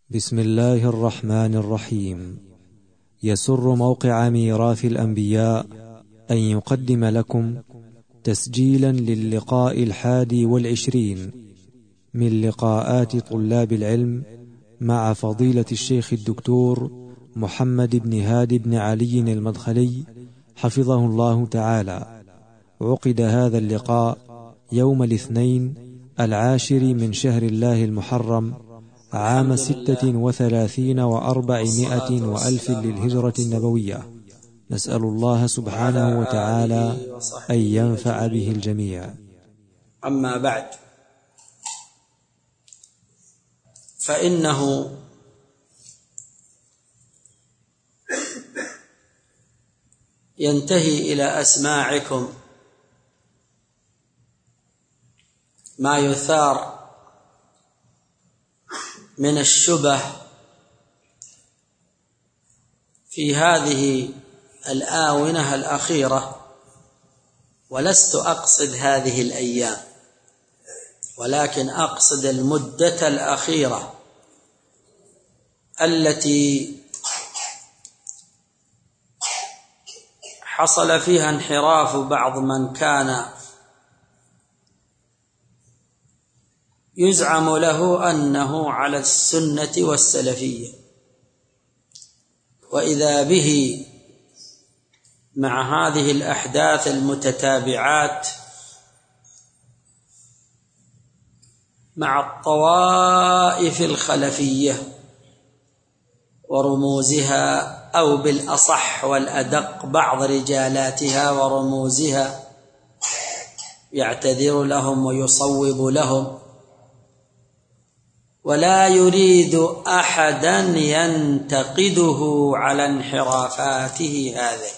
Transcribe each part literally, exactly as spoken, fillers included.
بسم الله الرحمن الرحيم. يسر موقع ميراث الأنبياء أن يقدم لكم تسجيلا للقاء الحادي والعشرين من لقاءات طلاب العلم مع فضيلة الشيخ الدكتور محمد بن هادي بن علي المدخلي حفظه الله تعالى. عقد هذا اللقاء يوم الاثنين العاشر من شهر الله المحرم عام ستة وثلاثين وأربعمائة وألف للهجرة النبوية. نسأل الله سبحانه وتعالى أن ينفع به الجميع. أما بعد، فإنه ينتهي إلى أسماعكم ما يثار من الشبه في هذه الآونة الأخيرة، ولست أقصد هذه الأيام، ولكن أقصد المدة الأخيرة التي حصل فيها انحراف بعض من كان يزعم له أنه على السنة والسلفية، وإذا به مع هذه الأحداث المتتابعات مع الطوائف الخلفية ورموزها، أو بالأصح والأدق بعض رجالاتها ورموزها، يعتذر لهم ويصوب لهم، ولا يريد أحدا ينتقده على انحرافاته هذه.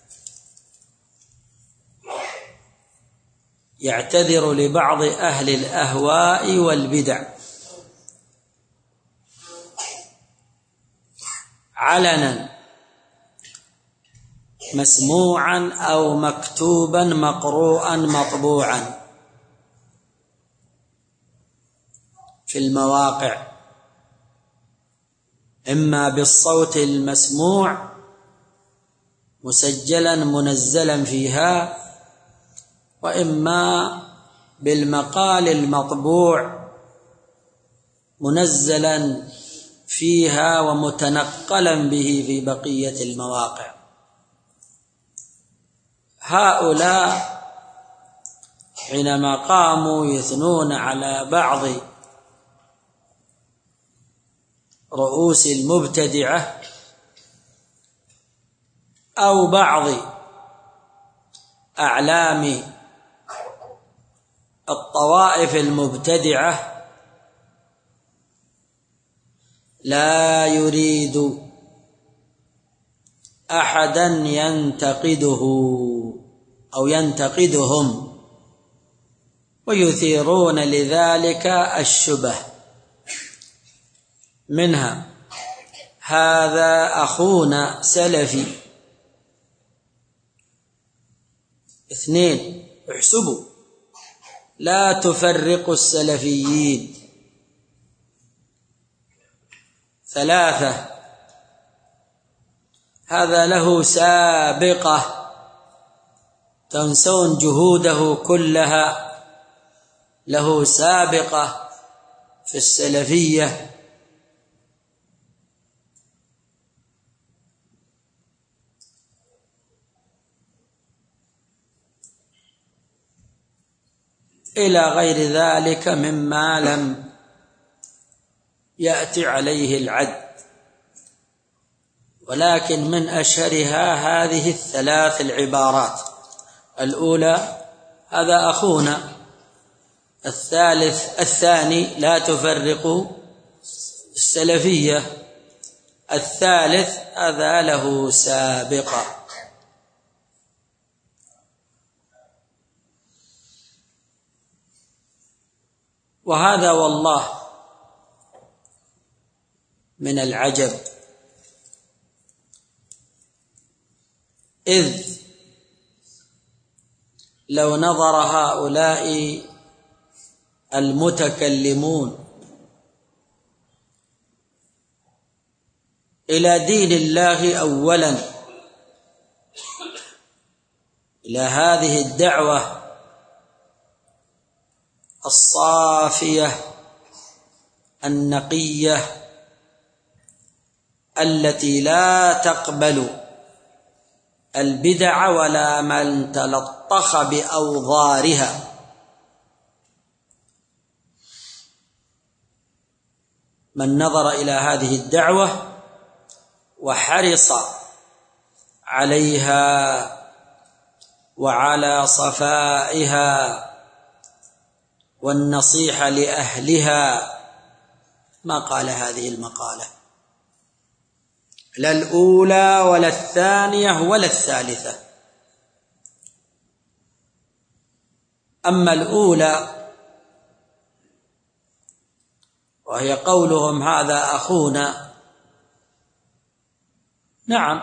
يعتذر لبعض أهل الأهواء والبدع علنا مسموعا أو مكتوبا مقروءا مطبوعا في المواقع، إما بالصوت المسموع مسجلا منزلا فيها، وإما بالمقال المطبوع منزلا فيها ومتنقلا به في بقية المواقع. هؤلاء حينما قاموا يثنون على بعض رؤوس المبتدعة أو بعض أعلام الطوائف المبتدعة، لا يريد أحدا ينتقده أو ينتقدهم، ويثيرون لذلك الشبه، منها هذا أخونا سلفي. اثنين، احسبوا لا تفرقوا السلفيين. ثلاثة، هذا له سابقة، تنسون جهوده كلها، له سابقة في السلفية. إلى غير ذلك مما لم يأتي عليه العد، ولكن من أشهرها هذه الثلاث العبارات: الأولى هذا أخونا، الثالث الثاني لا تفرقوا السلفية، الثالث هذا له سابقة. وهذا والله من العجب، إذ لو نظر هؤلاء المتكلمون إلى دين الله أولا، إلى هذه الدعوة الصافية النقية التي لا تقبل البدع ولا من تلطخ بأوضارها. من نظر إلى هذه الدعوة وحرص عليها وعلى صفائها والنصيحة لأهلها ما قال هذه المقالة، لا الأولى ولا الثانية ولا الثالثة. أما الأولى وهي قولهم هذا أخونا، نعم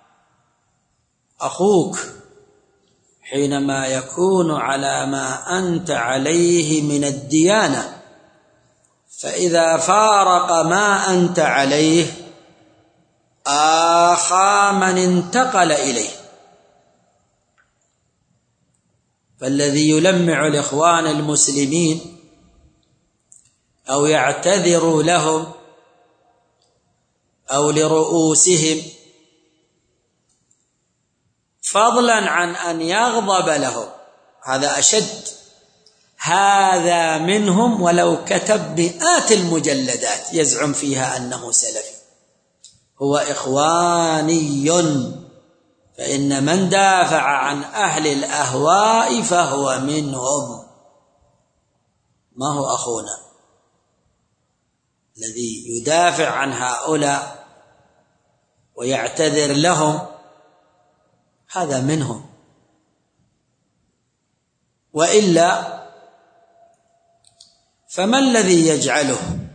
أخوك حينما يكون على ما أنت عليه من الديانة، فإذا فارق ما أنت عليه آخى من انتقل إليه. فالذي يلمع الإخوان المسلمين أو يعتذر لهم أو لرؤوسهم فضلا عن أن يغضب لهم هذا أشد. هذا منهم ولو كتب مئات المجلدات يزعم فيها أنه سلفي، هو إخواني، فإن من دافع عن أهل الأهواء فهو منهم، ما هو أخونا. الذي يدافع عن هؤلاء ويعتذر لهم هذا منهم، وإلا فما الذي يجعله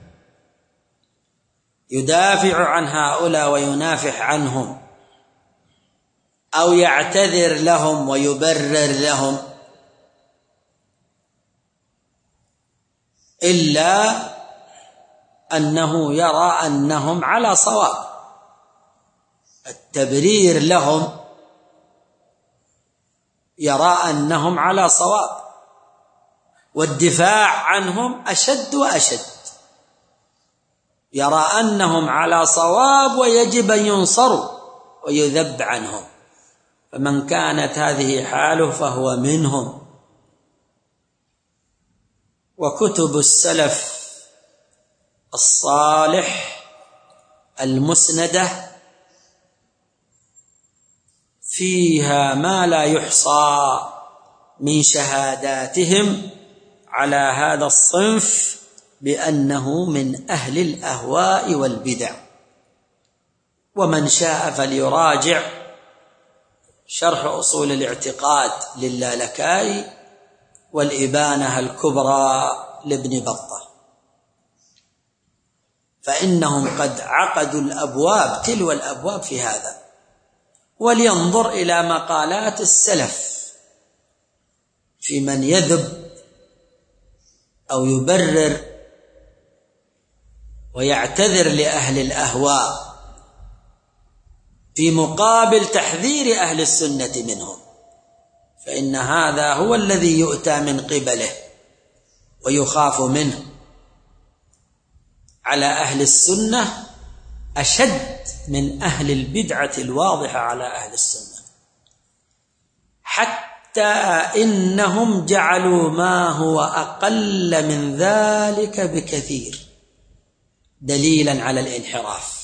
يدافع عن هؤلاء وينافح عنهم أو يعتذر لهم ويبرر لهم إلا أنه يرى أنهم على صواب؟ التبرير لهم يرى أنهم على صواب، والدفاع عنهم أشد وأشد، يرى أنهم على صواب ويجب أن ينصروا ويذب عنهم. فمن كانت هذه حاله فهو منهم. وكتب السلف الصالح المسندة فيها ما لا يحصى من شهاداتهم على هذا الصنف بأنه من أهل الأهواء والبدع. ومن شاء فليراجع شرح أصول الاعتقاد للالكائي والإبانة الكبرى لابن بطة، فإنهم قد عقدوا الأبواب تلو الأبواب في هذا. ولينظر إلى مقالات السلف في من يذب أو يبرر ويعتذر لأهل الأهواء في مقابل تحذير أهل السنة منهم، فإن هذا هو الذي يؤتى من قبله ويخاف منه. على أهل السنة أشد من أهل البدعة الواضحة على أهل السنة، حتى إنهم جعلوا ما هو أقل من ذلك بكثير دليلا على الانحراف،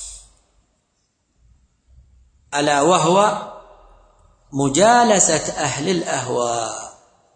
ألا وهو مجالسة أهل الأهواء.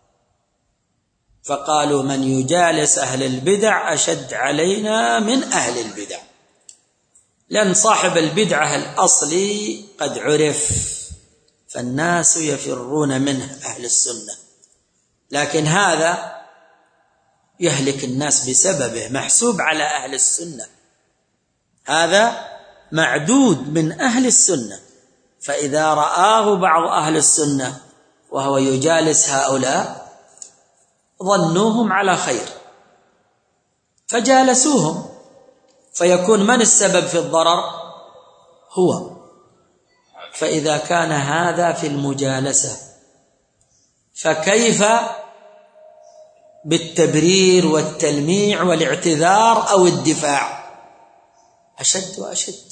فقالوا من يجالس أهل البدع أشد علينا من أهل البدع، لأن صاحب البدعة الأصلي قد عرف فالناس يفرون منه أهل السنة، لكن هذا يهلك الناس بسببه، محسوب على أهل السنة، هذا معدود من أهل السنة. فإذا رآه بعض أهل السنة وهو يجالس هؤلاء ظنوهم على خير فجالسوهم، فيكون من السبب في الضرر؟ هو. فإذا كان هذا في المجالسة فكيف بالتبرير والتلميع والاعتذار أو الدفاع؟ أشد وأشد.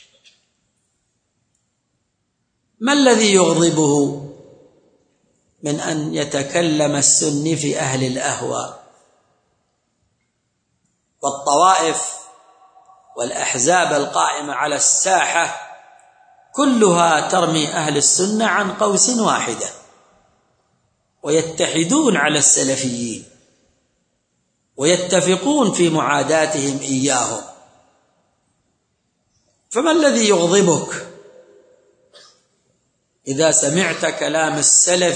ما الذي يغضبه من أن يتكلم السني في أهل الأهواء والطوائف والأحزاب القائمة على الساحة؟ كلها ترمي أهل السنة عن قوس واحدة ويتحدون على السلفيين ويتفقون في معاداتهم إياهم. فما الذي يغضبك إذا سمعت كلام السلف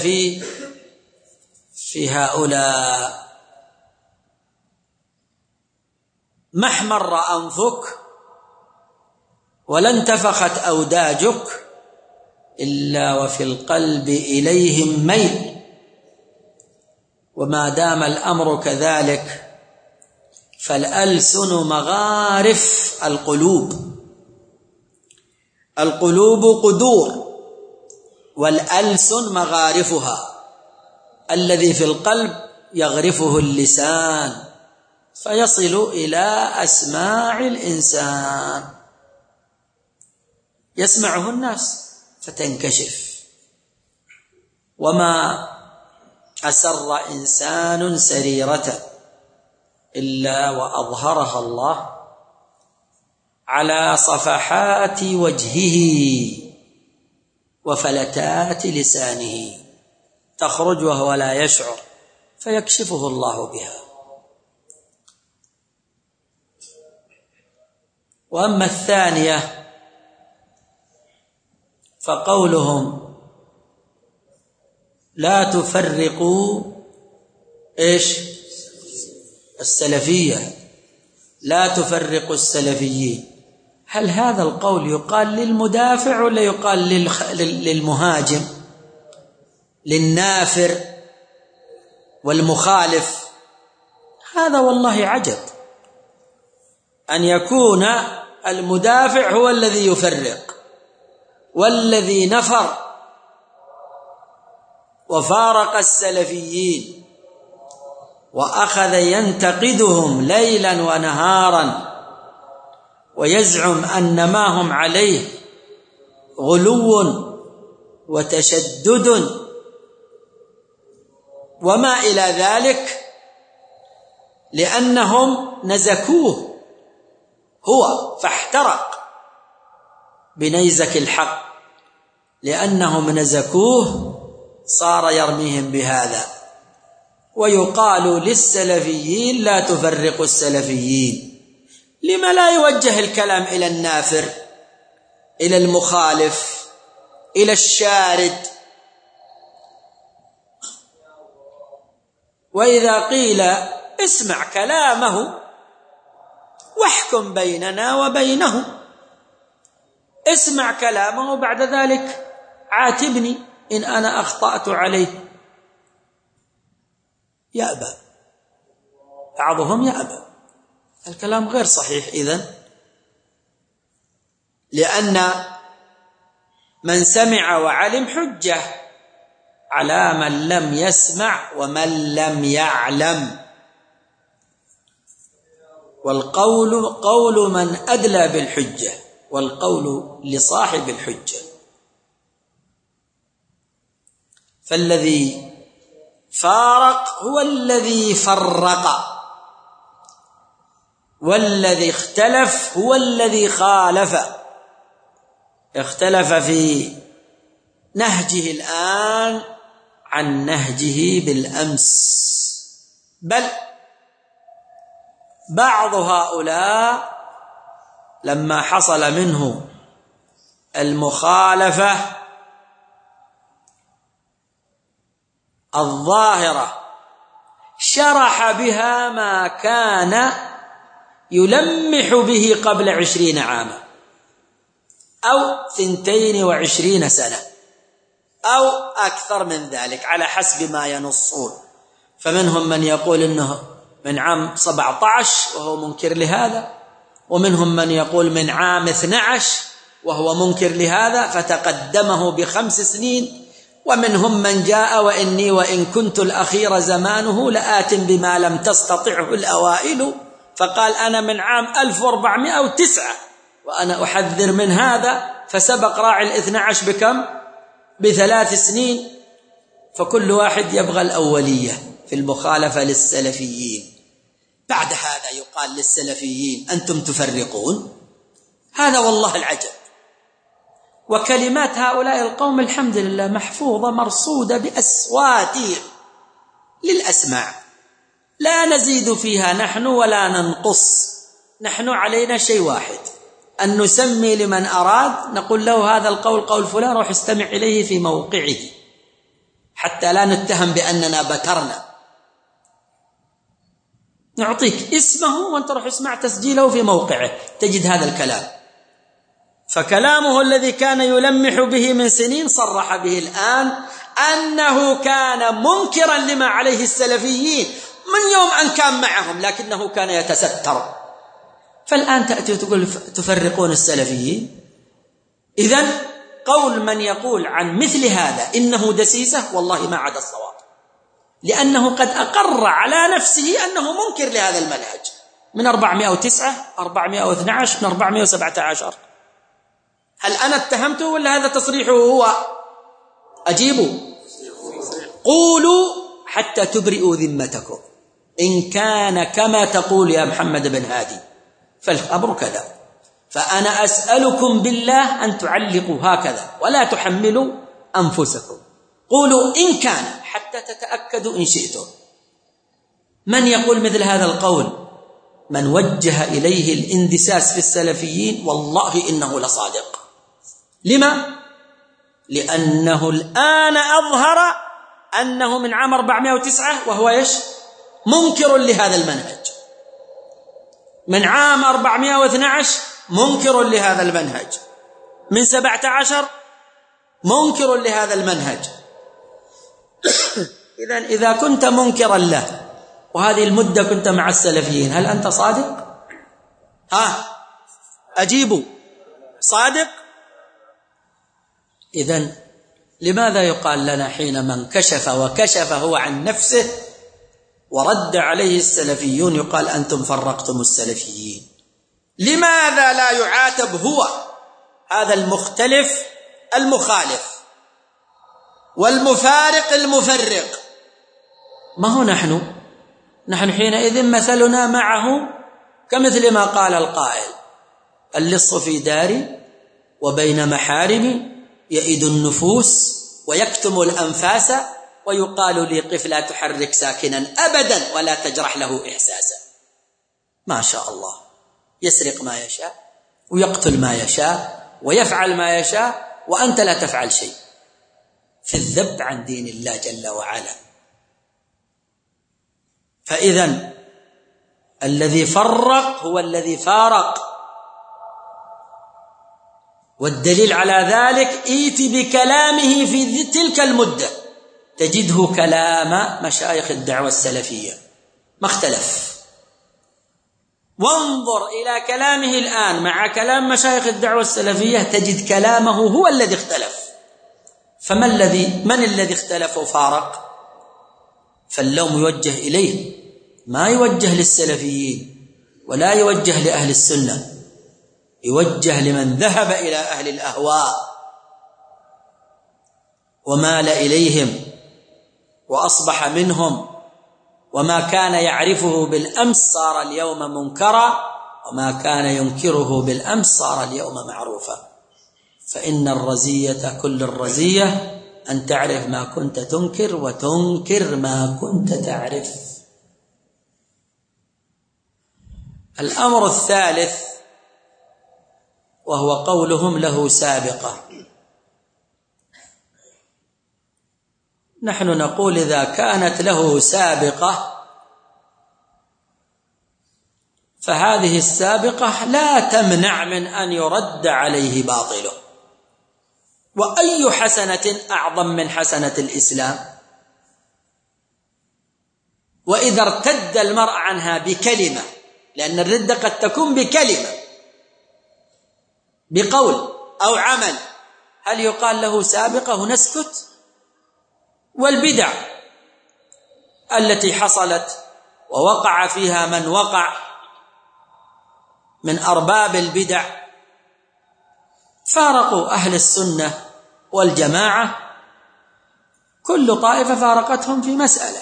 في هؤلاء؟ ما احمر أنفك ولا انتفخت أوداجك إلا وفي القلب إليهم ميل. وما دام الأمر كذلك فالألسن مغارف القلوب، القلوب قدور والألسن مغارفها، الذي في القلب يغرفه اللسان فيصل إلى أسماع الإنسان، يسمعه الناس فتنكشف. وما أسر إنسان سريرة إلا وأظهرها الله على صفحات وجهه وفلتات لسانه، تخرج وهو لا يشعر فيكشفه الله بها. وأما الثانية فقولهم لا تفرقوا إيش السلفية، لا تفرقوا السلفيين. هل هذا القول يقال للمدافع ولا يقال للمهاجم، للنافر والمخالف؟ هذا والله عجب أن يكون المدافع هو الذي يفرق، والذي نفر وفارق السلفيين وأخذ ينتقدهم ليلا ونهارا ويزعم أن ما هم عليه غلو وتشدد وما إلى ذلك، لأنهم نزكوه هو فاحترق بنيزك الحق، لأنهم نزكوه صار يرميهم بهذا. ويقال للسلفيين لا تفرقوا السلفيين. لما لا يوجه الكلام إلى النافر، إلى المخالف، إلى الشارد؟ وإذا قيل اسمع كلامه واحكم بيننا وبينه، اسمع كلامه وبعد ذلك عاتبني إن أنا أخطأت عليه، يأبى، بعضهم يأبى. الكلام غير صحيح إذن، لأن من سمع وعلم حجة على من لم يسمع ومن لم يعلم. والقول قول من أدلى بالحجة، والقول لصاحب الحجة. فالذي فارق هو الذي فرق، والذي اختلف هو الذي خالف. اختلف في نهجه الآن عن نهجه بالأمس، بل بعض هؤلاء لما حصل منه المخالفة الظاهرة شرح بها ما كان يلمح به قبل عشرين عاما أو ثنتين وعشرين سنة أو أكثر من ذلك على حسب ما ينصون. فمنهم من يقول إنه من عام سبعة عشر وهو منكر لهذا، ومنهم من يقول من عام اثني عشر وهو منكر لهذا فتقدمه بخمس سنين، ومنهم من جاء وإني وإن كنت الأخير زمانه لآت بما لم تستطعه الأوائل، فقال أنا من عام ألف وأربعمائة وتسعة وأنا أحذر من هذا، فسبق راعي الاثنى عشر بكم؟ بثلاث سنين. فكل واحد يبغى الأولية في المخالفة للسلفيين. بعد هذا يقال للسلفيين أنتم تفرقون؟ هذا والله العجب. وكلمات هؤلاء القوم الحمد لله محفوظة مرصودة بأصواتهم للأسماع، لا نزيد فيها نحن ولا ننقص. نحن علينا شيء واحد، أن نسمي لمن أراد، نقول له هذا القول قول فلان، روح استمع إليه في موقعه، حتى لا نتهم بأننا بترنا. نعطيك اسمه وانت روح اسمع تسجيله في موقعه تجد هذا الكلام. فكلامه الذي كان يلمح به من سنين صرح به الآن أنه كان منكرا لما عليه السلفيين من يوم أن كان معهم، لكنه كان يتستر. فالآن تأتي وتقول تفرقون السلفيين. إذن قول من يقول عن مثل هذا إنه دسيسة والله ما عدا الصواب، لأنه قد أقر على نفسه أنه منكر لهذا المنهج من أربعمائة وتسعة أربعمائة واثني عشر من أربعمائة وسبعة عشر. هل أنا اتهمته ولا هذا تصريحه هو؟ أجيبوا، قولوا حتى تبرئوا ذمتكم إن كان كما تقول يا محمد بن هادي فالأمر كذا. فأنا أسألكم بالله أن تعلقوا هكذا ولا تحملوا أنفسكم. قولوا إن كان حتى تتأكدوا إن شئتم. من يقول مثل هذا القول؟ من وجه إليه الاندساس في السلفيين والله إنه لصادق. لما؟ لأنه الآن أظهر أنه من عام أربعمائة وتسعة وهو إيش؟ منكر لهذا المنهج. من عام أربعمائة واثني عشر منكر لهذا المنهج. من سبعة عشر منكر لهذا المنهج. إذن إذا كنت منكرا له وهذه المدة كنت مع السلفيين، هل أنت صادق؟ ها أجيبوا، صادق؟ إذن لماذا يقال لنا حينما انكشف وكشف هو عن نفسه ورد عليه السلفيون يقال أنتم فرقتم السلفيين؟ لماذا لا يعاتب هو هذا المختلف المخالف والمفارق المفرق؟ ما هو نحن نحن حينئذ مثلنا معه كمثل ما قال القائل: اللص في داري وبين محارمي يئد النفوس ويكتم الأنفاس ويقال لي قف لا تحرك ساكنا أبدا ولا تجرح له إحساسا. ما شاء الله، يسرق ما يشاء ويقتل ما يشاء ويفعل ما يشاء وأنت لا تفعل شيء في الذب عن دين الله جل وعلا. فإذن الذي فرق هو الذي فارق، والدليل على ذلك ائت بكلامه في تلك المدة تجده كلام مشايخ الدعوة السلفية ما اختلف. وانظر إلى كلامه الآن مع كلام مشايخ الدعوة السلفية تجد كلامه هو الذي اختلف. فما الذي من الذي اختلف وفارق؟ فاللوم يوجه إليه، ما يوجه للسلفيين ولا يوجه لأهل السنة، يوجه لمن ذهب إلى أهل الأهواء ومال إليهم وأصبح منهم، وما كان يعرفه بالأمس صار اليوم منكرا، وما كان ينكره بالأمس صار اليوم معروفا. فإن الرزية كل الرزية أن تعرف ما كنت تنكر وتنكر ما كنت تعرف. الأمر الثالث وهو قولهم له سابقة. نحن نقول إذا كانت له سابقة فهذه السابقة لا تمنع من أن يرد عليه باطله. وأي حسنة أعظم من حسنة الإسلام؟ وإذا ارتد المرء عنها بكلمة، لأن الردة قد تكون بكلمة، بقول أو عمل هل يقال له سابقة ونسكت؟ والبدع التي حصلت ووقع فيها من وقع من أرباب البدع فارقوا أهل السنة والجماعة، كل طائفة فارقتهم في مسألة.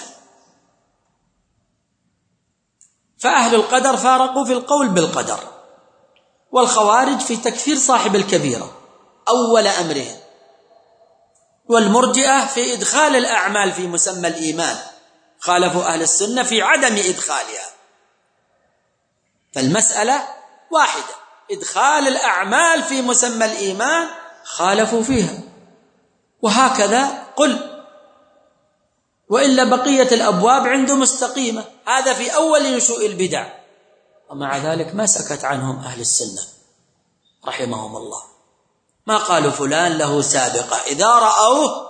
فأهل القدر فارقوا في القول بالقدر، والخوارج في تكفير صاحب الكبيرة أول أمرهم، والمرجئة في إدخال الأعمال في مسمى الإيمان، خالفوا أهل السنة في عدم إدخالها. فالمسألة واحدة، إدخال الأعمال في مسمى الإيمان خالفوا فيها، وهكذا قل، وإلا بقية الأبواب عنده مستقيمة. هذا في أول نشوء البدع، ومع ذلك ما سكت عنهم أهل السنة رحمهم الله، ما قالوا فلان له سابقة، إذا رأوه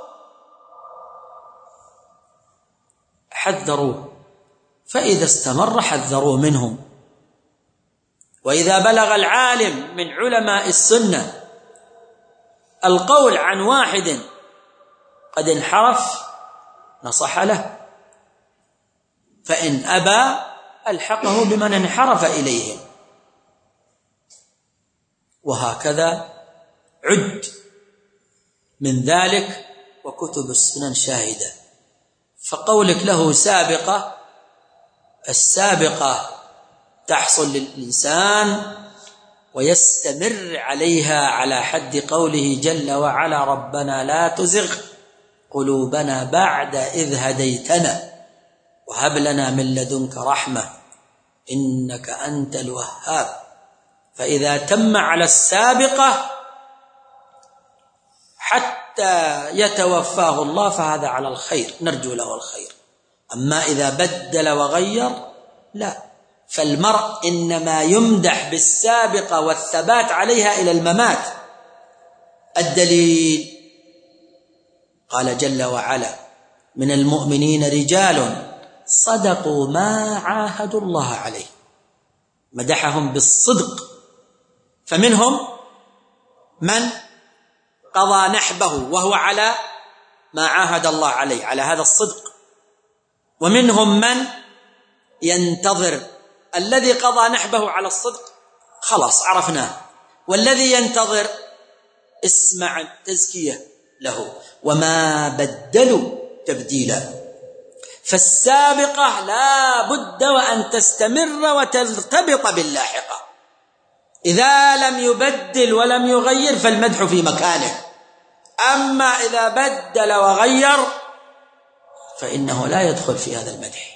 حذروه، فإذا استمر حذروا منهم. وإذا بلغ العالم من علماء السنة القول عن واحد قد انحرف نصح له، فإن أبى ألحقه بمن انحرف إليهم، وهكذا عد من ذلك وكتب السنن شاهدة. فقولك له سابقة، السابقة تحصل للإنسان ويستمر عليها على حد قوله جل وعلا ربنا لا تزغ قلوبنا بعد إذ هديتنا وهب لنا من لدنك رحمة إنك أنت الوهاب. فإذا تم على السابقة حتى يتوفاه الله فهذا على الخير، نرجو له الخير. أما إذا بدل وغير لا، فالمرء إنما يمدح بالسابقة والثبات عليها إلى الممات. الدليل قال جل وعلا من المؤمنين رجال صدقوا ما عاهدوا الله عليه، مدحهم بالصدق، فمنهم من قضى نحبه وهو على ما عاهد الله عليه على هذا الصدق، ومنهم من ينتظر. الذي قضى نحبه على الصدق خلاص عرفناه، والذي ينتظر اسمع التزكية له وما بدلوا تبديلا. فالسابقة لا بد وأن تستمر وترتبط باللاحقة، إذا لم يبدل ولم يغير فالمدح في مكانه، أما إذا بدل وغير فإنه لا يدخل في هذا المدح.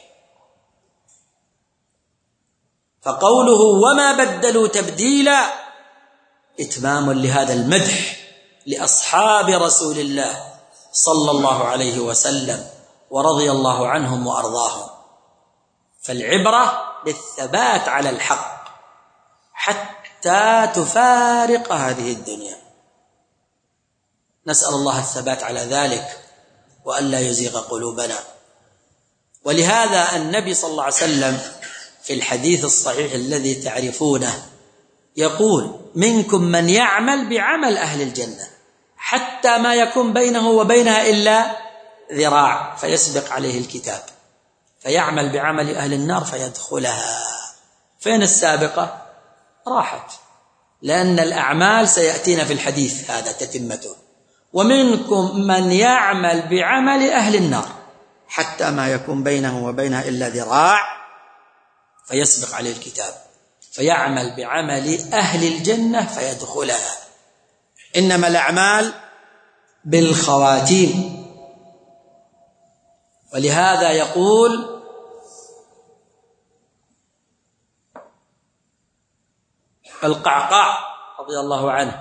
فقوله وما بدلوا تبديلا إتمام لهذا المدح لأصحاب رسول الله صلى الله عليه وسلم ورضي الله عنهم وأرضاهم. فالعبرة بالثبات على الحق حتى تفارق هذه الدنيا. نسأل الله الثبات على ذلك وألا يزيغ قلوبنا. ولهذا النبي صلى الله عليه وسلم في الحديث الصحيح الذي تعرفونه يقول منكم من يعمل بعمل أهل الجنة حتى ما يكون بينه وبينها إلا ذراع فيسبق عليه الكتاب فيعمل بعمل أهل النار فيدخلها. فين السابقة؟ راحت، لأن الأعمال سيأتينا في الحديث هذا تتمته. ومنكم من يعمل بعمل أهل النار حتى ما يكون بينه وبينها إلا ذراع فيسبق عليه الكتاب فيعمل بعمل أهل الجنة فيدخلها. إنما الأعمال بالخواتيم. ولهذا يقول القعقاع رضي الله عنه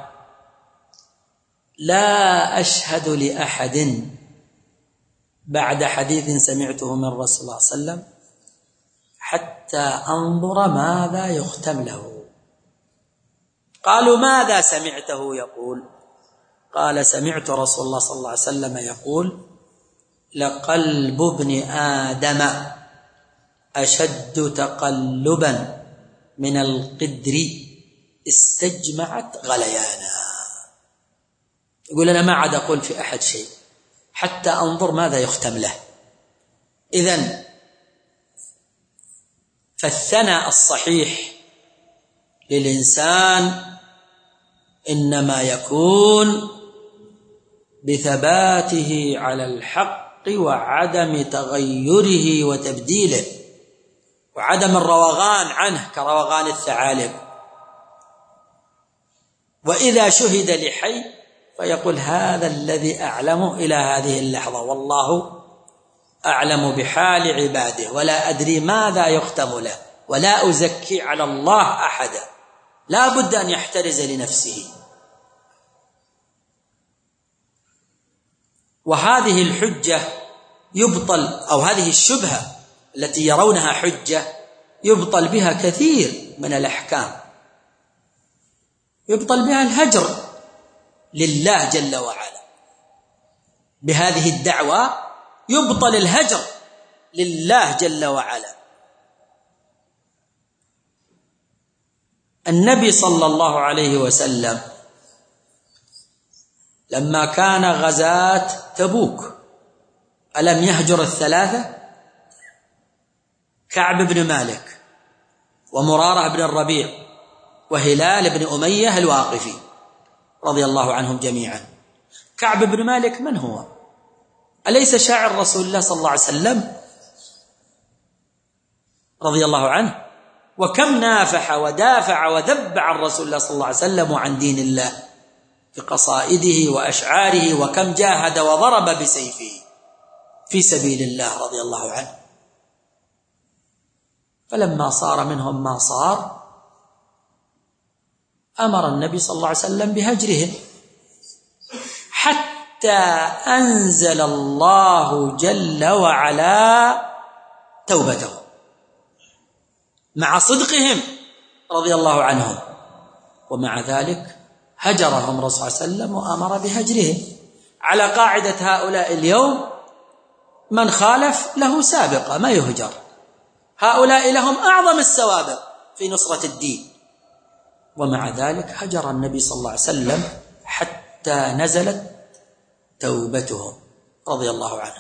لا أشهد لأحد بعد حديث سمعته من رسول الله صلى الله عليه وسلم حتى أنظر ماذا يختم له. قالوا ماذا سمعته يقول؟ قال سمعت رسول الله صلى الله عليه وسلم يقول لقلب ابن آدم أشد تقلبا من القدر استجمعت غليانا. يقول أنا ما عاد أقول في أحد شيء حتى أنظر ماذا يختم له. إذن فالثناء الصحيح للإنسان إنما يكون بثباته على الحق وعدم تغيره وتبديله وعدم الروغان عنه كروغان الثعالب. وإذا شهد لحي فيقول هذا الذي أعلمه إلى هذه اللحظة، والله أعلم بحال عباده ولا أدري ماذا يختم له، ولا أزكي على الله أحدا. لا بد أن يحترز لنفسه. وهذه الحجة يبطل، أو هذه الشبهة التي يرونها حجة يبطل بها كثير من الأحكام. يبطل بها الهجر لله جل وعلا. بهذه الدعوة يبطل الهجر لله جل وعلا. النبي صلى الله عليه وسلم لما كان غزاة تبوك ألم يهجر الثلاثة؟ كعب بن مالك ومرارة بن الربيع وهلال بن أمية الواقفي رضي الله عنهم جميعا. كعب بن مالك من هو؟ أليس شاعر رسول الله صلى الله عليه وسلم رضي الله عنه؟ وكم نافح ودافع وذب عن رسول الله صلى الله عليه وسلم وعن دين الله في قصائده وأشعاره، وكم جاهد وضرب بسيفه في سبيل الله رضي الله عنه. فلما صار منهم ما صار أمر النبي صلى الله عليه وسلم بهجرهم حتى أنزل الله جل وعلا توبتهم مع صدقهم رضي الله عنهم. ومع ذلك هجرهم الرسول صلى الله عليه وسلم وأمر بهجرهم على قاعدة هؤلاء اليوم من خالف له سابقة ما يهجر. هؤلاء لهم أعظم السوابق في نصرة الدين، ومع ذلك هجر النبي صلى الله عليه وسلم حتى نزلت توبتهم رضي الله عنهم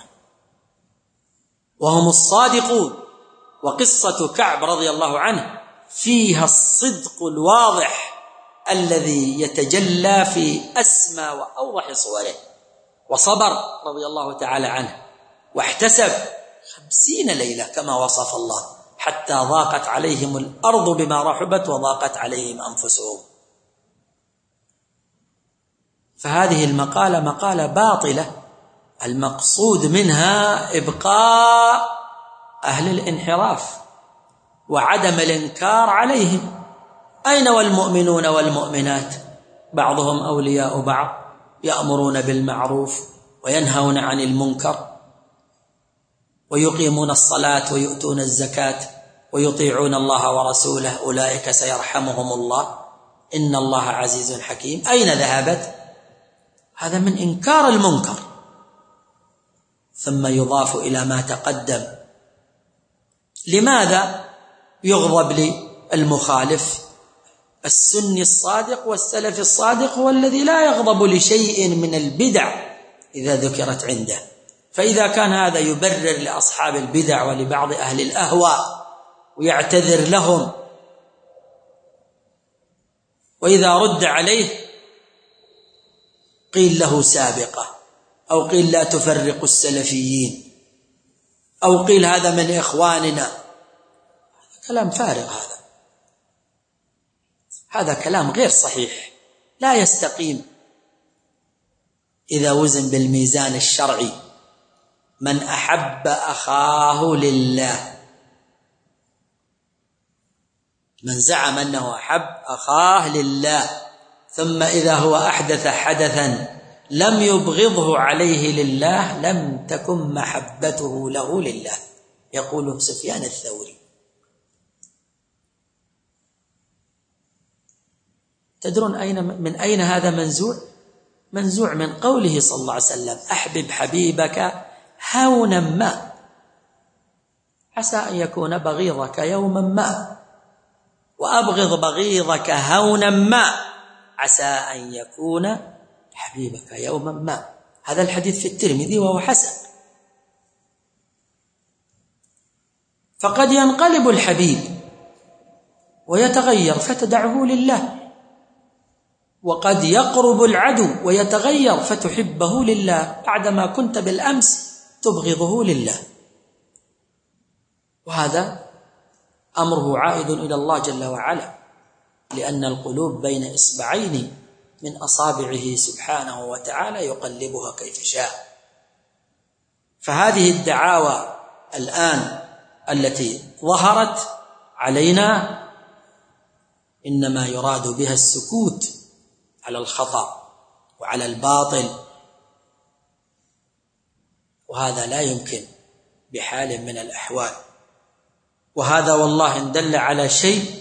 وهم الصادقون. وقصة كعب رضي الله عنه فيها الصدق الواضح الذي يتجلى في أسمى وأوضح صوره. وصبر رضي الله تعالى عنه واحتسب خمسين ليلة كما وصف الله حتى ضاقت عليهم الأرض بما رحبت وضاقت عليهم أنفسهم. فهذه المقالة مقالة باطلة المقصود منها إبقاء أهل الانحراف وعدم الإنكار عليهم. أين والمؤمنون والمؤمنات بعضهم أولياء بعض يأمرون بالمعروف وينهون عن المنكر ويقيمون الصلاة ويؤتون الزكاة ويطيعون الله ورسوله أولئك سيرحمهم الله إن الله عزيز حكيم. أين ذهبت؟ هذا من إنكار المنكر. ثم يضاف إلى ما تقدم. لماذا يغضب للمخالف؟ السني الصادق والسلف الصادق هو الذي لا يغضب لشيء من البدع إذا ذكرت عنده. فإذا كان هذا يبرر لأصحاب البدع ولبعض أهل الأهواء ويعتذر لهم، وإذا رد عليه قيل له سابقة، أو قيل لا تفرق السلفيين، أو قيل هذا من إخواننا، هذا كلام فارغ. هذا هذا كلام غير صحيح لا يستقيم إذا وزن بالميزان الشرعي. من أحب أخاه لله، من زعم أنه أحب أخاه لله ثم إذا هو أحدث حدثا لم يبغضه عليه لله لم تكن محبته له لله، يقوله سفيان الثوري. تدرون أين من أين هذا منزوع؟ منزوع من قوله صلى الله عليه وسلم أحبب حبيبك هونا ما عسى أن يكون بغيضك يوما ما، وأبغض بغيضك هونا ما عسى أن يكون حبيبك يوما ما. هذا الحديث في الترمذي وهو حسن. فقد ينقلب الحبيب ويتغير فتدعه لله، وقد يقرب العدو ويتغير فتحبه لله بعدما كنت بالأمس تبغضه لله. وهذا أمره عائد إلى الله جل وعلا، لأن القلوب بين إصبعين من أصابعه سبحانه وتعالى يقلبها كيف شاء. فهذه الدعاوى الآن التي ظهرت علينا إنما يراد بها السكوت على الخطأ وعلى الباطل، وهذا لا يمكن بحال من الأحوال. وهذا والله إن دل على شيء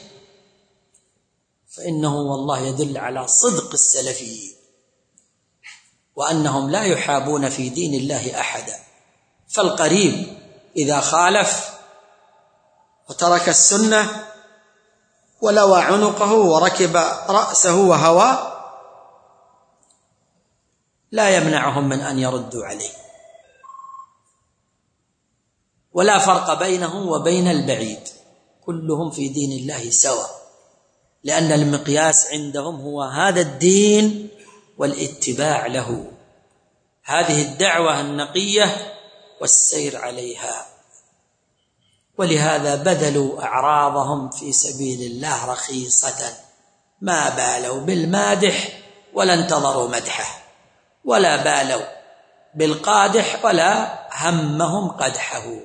فإنه والله يدل على صدق السلفيين، وأنهم لا يحابون في دين الله أحدا. فالقريب إذا خالف وترك السنة ولوى عنقه وركب رأسه وهوى لا يمنعهم من أن يردوا عليه، ولا فرق بينهم وبين البعيد، كلهم في دين الله سواء، لأن المقياس عندهم هو هذا الدين والاتباع له، هذه الدعوة النقية والسير عليها. ولهذا بذلوا أعراضهم في سبيل الله رخيصة، ما بالوا بالمادح ولا انتظروا مدحه، ولا بالوا بالقادح ولا همهم قدحه.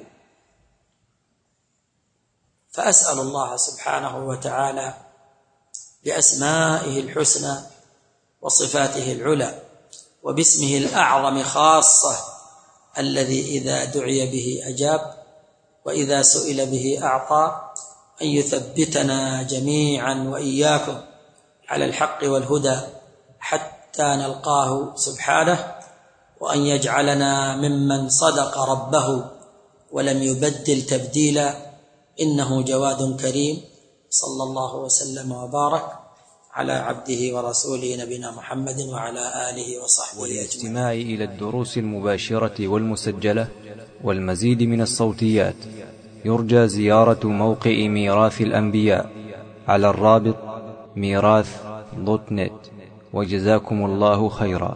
فأسأل الله سبحانه وتعالى بأسمائه الحسنى وصفاته العلى وباسمه الأعظم خاصة الذي إذا دعي به أجاب وإذا سئل به أعطى، أن يثبتنا جميعا وإياكم على الحق والهدى حتى نلقاه سبحانه، وأن يجعلنا ممن صدق ربه ولم يبدل تبديلا، إنه جواد كريم. صلى الله وسلم وبارك على عبده ورسوله نبينا محمد وعلى آله وصحبه. والاستماع إلى الدروس المباشرة والمسجلة والمزيد من الصوتيات يرجى زيارة موقع ميراث الأنبياء على الرابط ميراث دوت نت. وجزاكم الله خيرا.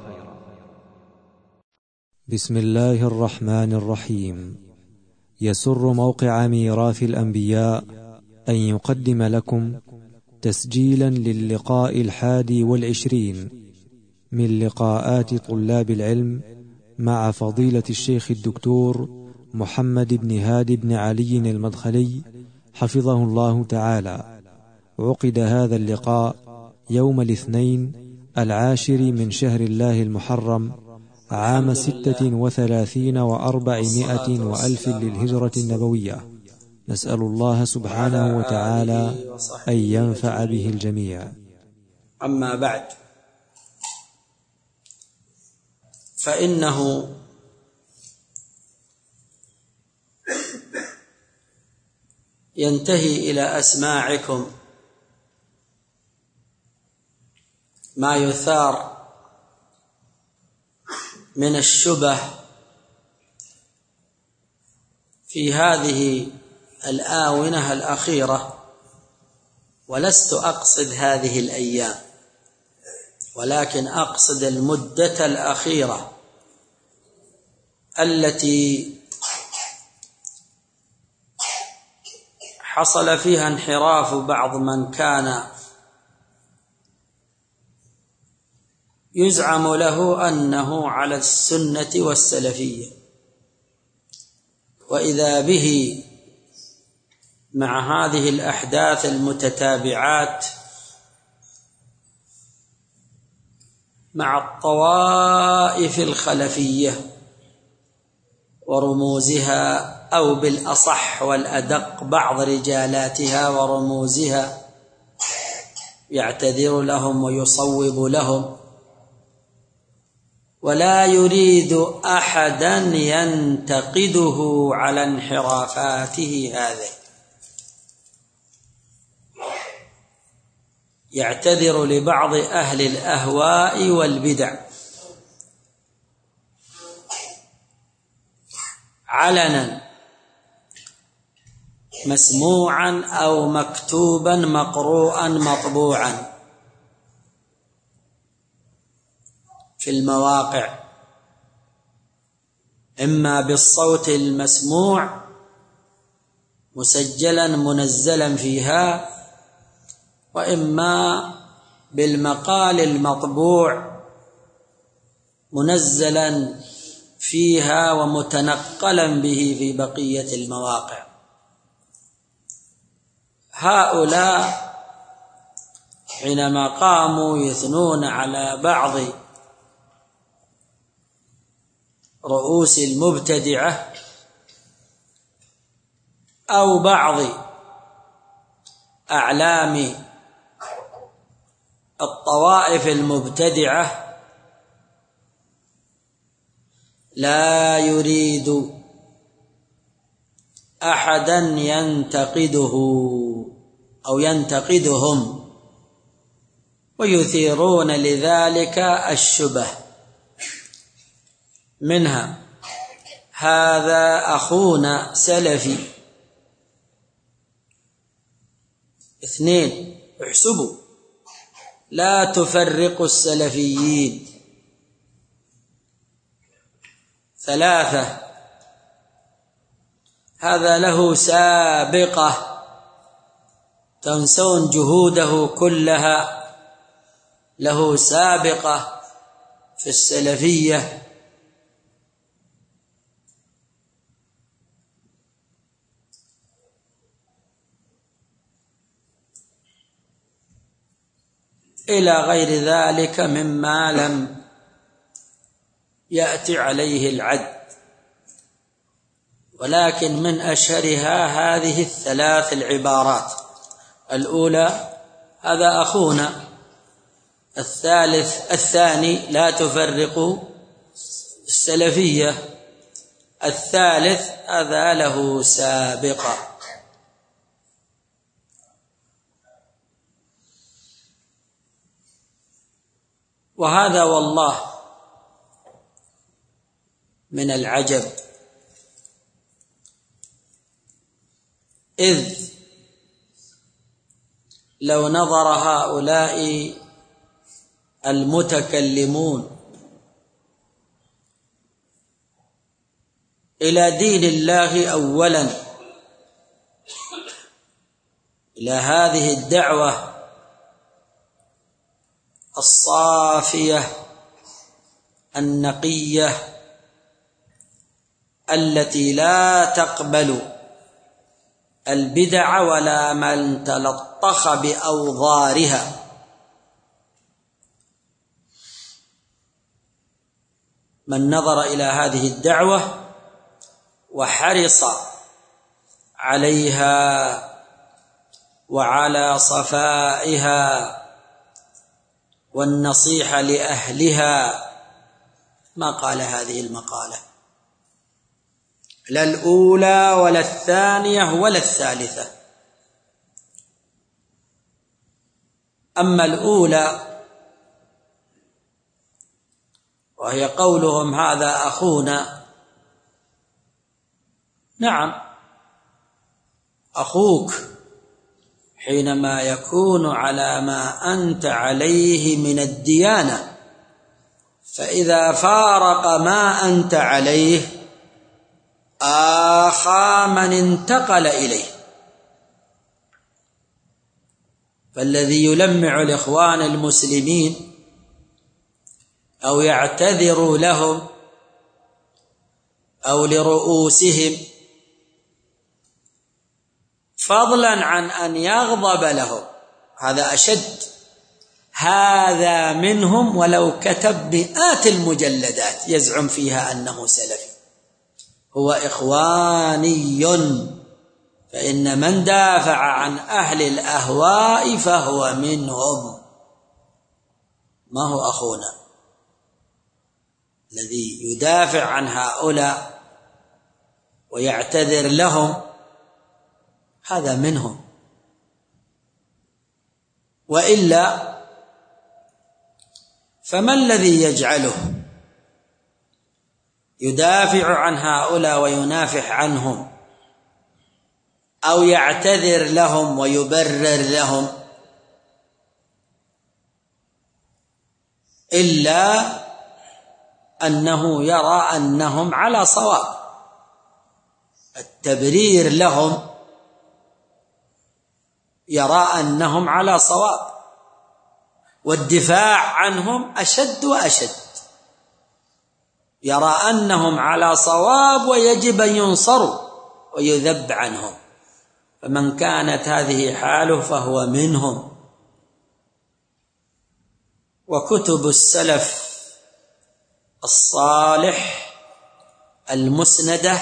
بسم الله الرحمن الرحيم. يسر موقع ميراث الأنبياء أن يقدم لكم تسجيلا للقاء الحادي والعشرين من لقاءات طلاب العلم مع فضيلة الشيخ الدكتور محمد بن هادي بن علي المدخلي حفظه الله تعالى. عقد هذا اللقاء يوم الاثنين العاشر من شهر الله المحرم عام ستة وثلاثين وأربعمائة وألف للهجرة النبوية. نسأل الله سبحانه وتعالى أن ينفع به الجميع. أما بعد، فإنه ينتهي إلى أسماعكم ما يثار من الشبه في هذه الآونة الأخيرة، ولست أقصد هذه الأيام، ولكن أقصد المدة الأخيرة التي حصل فيها انحراف بعض من كان يزعم له أنه على السنة والسلفية، وإذا به مع هذه الأحداث المتتابعات مع الطوائف الخلفية ورموزها، أو بالأصح والأدق بعض رجالاتها ورموزها، يعتذر لهم ويصوب لهم، ولا يريد أحدا ينتقده على انحرافاته هذه. يعتذر لبعض أهل الأهواء والبدع علنا مسموعا أو مكتوبا مقروءا مطبوعا في المواقع، إما بالصوت المسموع مسجلا منزلا فيها، وإما بالمقال المطبوع منزلا فيها ومتنقلا به في بقية المواقع. هؤلاء حينما قاموا يثنون على بعض رؤوس المبتدعة أو بعض أعلام الطوائف المبتدعة، لا يريد أحدا ينتقده أو ينتقدهم، ويثيرون لذلك الشبه، منها هذا أخونا سلفي. اثنين، احسبوا لا تفرقوا السلفيين. ثلاثة، هذا له سابقة تنسون جهوده كلها، له سابقة في السلفية. إلى غير ذلك مما لم يأتي عليه العد، ولكن من أشهرها هذه الثلاث العبارات: الأولى هذا أخونا، الثالث الثاني لا تفرقوا السلفية، الثالث هذا له سابقة. وهذا والله من العجب، إذ لو نظر هؤلاء المتكلمون إلى دين الله أولا، إلى هذه الدعوة الصافية النقية التي لا تقبل البدع ولا من تلطخ بأوضارها، من نظر إلى هذه الدعوة وحرص عليها وعلى صفائها والنصيحة لأهلها ما قال هذه المقالة، لا الأولى ولا الثانية ولا الثالثة. أما الأولى وهي قولهم هذا أخونا، نعم أخوك حينما يكون على ما أنت عليه من الديانة، فإذا فارق ما أنت عليه آخى من انتقل إليه. فالذي يلمع الإخوان المسلمين أو يعتذر لهم أو لرؤوسهم فضلا عن أن يغضب لهم هذا أشد، هذا منهم ولو كتب مئات المجلدات يزعم فيها أنه سلفي، هو إخواني، فإن من دافع عن أهل الأهواء فهو منهم، ما هو أخونا. الذي يدافع عن هؤلاء ويعتذر لهم هذا منهم، وإلا فما الذي يجعله يدافع عن هؤلاء وينافح عنهم، أو يعتذر لهم ويبرر لهم، إلا أنه يرى أنهم على صواب. التبرير لهم يرى أنهم على صواب، والدفاع عنهم أشد وأشد، يرى أنهم على صواب ويجب أن ينصروا ويذب عنهم. فمن كانت هذه حاله فهو منهم. وكتب السلف الصالح المسندة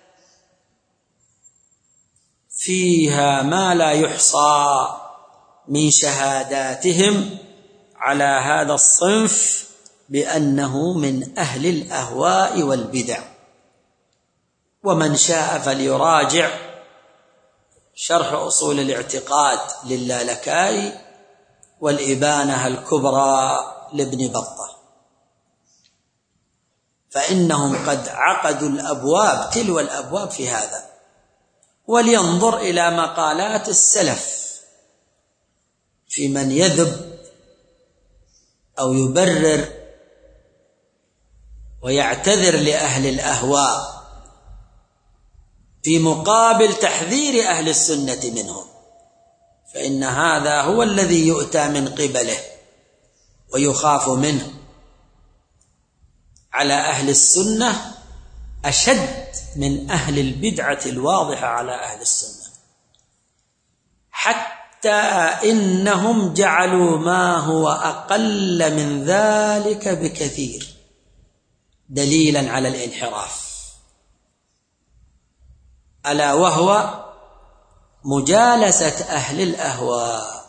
فيها ما لا يحصى من شهاداتهم على هذا الصنف بأنه من أهل الأهواء والبدع. ومن شاء فليراجع شرح أصول الاعتقاد للالكائي والإبانة الكبرى لابن بطة، فإنهم قد عقدوا الأبواب تلو الأبواب في هذا. ولينظر إلى مقالات السلف في من يذب أو يبرر ويعتذر لأهل الأهواء في مقابل تحذير أهل السنة منهم، فإن هذا هو الذي يؤتى من قبله ويخاف منه. على أهل السنة أشد من أهل البدعة الواضحة على أهل السنة، حتى إنهم جعلوا ما هو أقل من ذلك بكثير دليلا على الانحراف، ألا وهو مجالسة أهل الأهواء.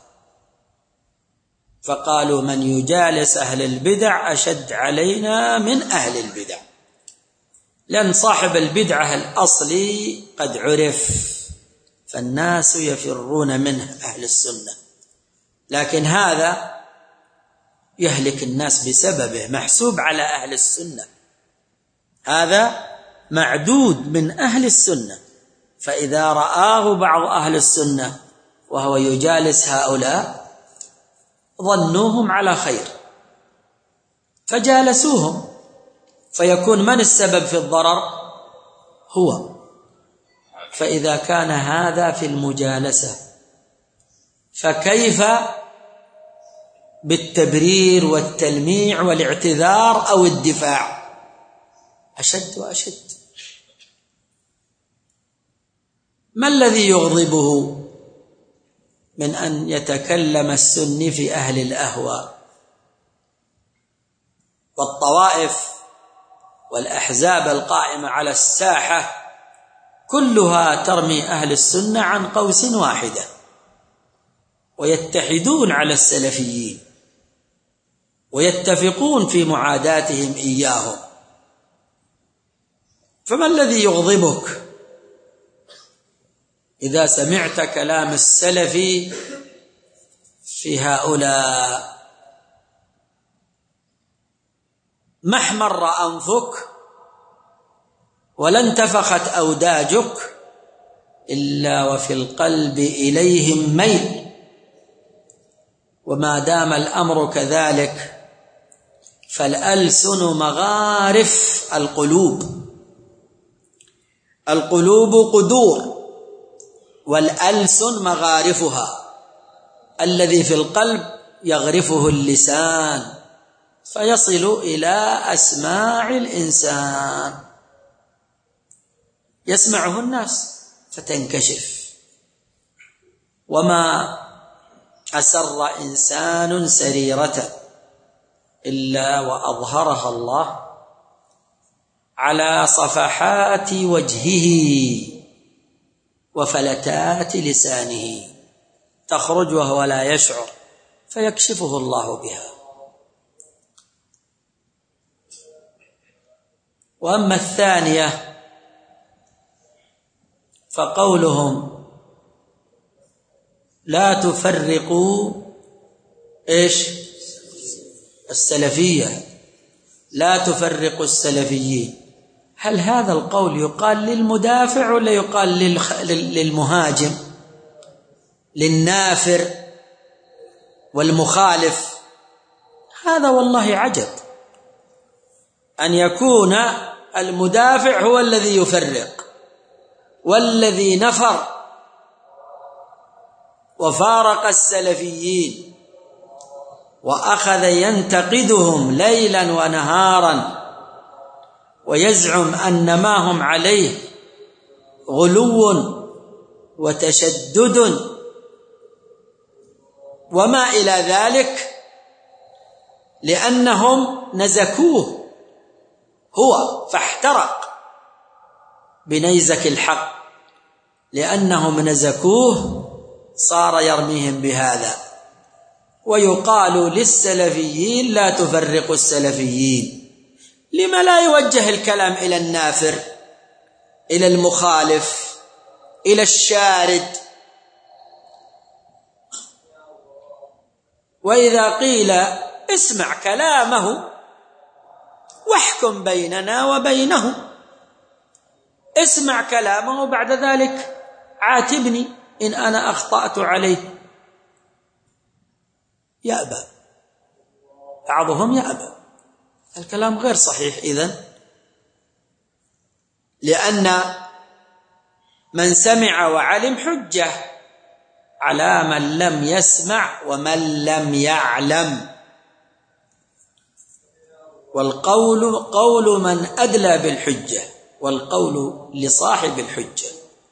فقالوا من يجالس أهل البدع أشد علينا من أهل البدع، لأن صاحب البدعة الأصلي قد عرف فالناس يفرون منه أهل السنة، لكن هذا يهلك الناس بسببه، محسوب على أهل السنة، هذا معدود من أهل السنة. فإذا رآه بعض أهل السنة وهو يجالس هؤلاء ظنوهم على خير فجالسوهم، فيكون من السبب في الضرر؟ هو. فإذا كان هذا في المجالسة فكيف بالتبرير والتلميع والاعتذار أو الدفاع؟ أشد وأشد. ما الذي يغضبه من أن يتكلم السني في أهل الأهواء؟ والطوائف والأحزاب القائمة على الساحة كلها ترمي أهل السنة عن قوس واحدة، ويتحدون على السلفيين ويتفقون في معاداتهم إياهم. فما الذي يغضبك إذا سمعت كلام السلف في هؤلاء؟ ما احمر أنفك ولا انتفخت أوداجك إلا وفي القلب إليهم ميل. وما دام الأمر كذلك فالألسن مغارف القلوب، القلوب قدور والألسن مغارفها، الذي في القلب يغرفه اللسان فيصل إلى أسماع الإنسان، يسمعه الناس فتنكشف. وما أسر إنسان سريرة إلا وأظهرها الله على صفحات وجهه وفلتات لسانه، تخرج وهو لا يشعر فيكشفه الله بها. وأما الثانية فقولهم لا تفرقوا إيش السلفية، لا تفرقوا السلفيين، هل هذا القول يقال للمدافع ولا يقال للمهاجم، للنافر والمخالف؟ هذا والله عجب أن يكون المدافع هو الذي يفرق، والذي نفر وفارق السلفيين وأخذ ينتقدهم ليلا ونهارا ويزعم أن ما هم عليه غلو وتشدد وما إلى ذلك، لأنهم نزكوه هو فاحترق بنيزك الحق، لأنهم نزكوه صار يرميهم بهذا. ويقال للسلفيين لا تفرقوا السلفيين. لما لا يوجه الكلام إلى النافر، إلى المخالف، إلى الشارد؟ وإذا قيل اسمع كلامه واحكم بيننا وبينه، اسمع كلامه بعد ذلك عاتبني إن أنا أخطأت عليه، يأبى، بعضهم يأبى. الكلام غير صحيح إذن، لأن من سمع وعلم حجة على من لم يسمع ومن لم يعلم. والقول قول من أدلى بالحجة، والقول لصاحب الحجة.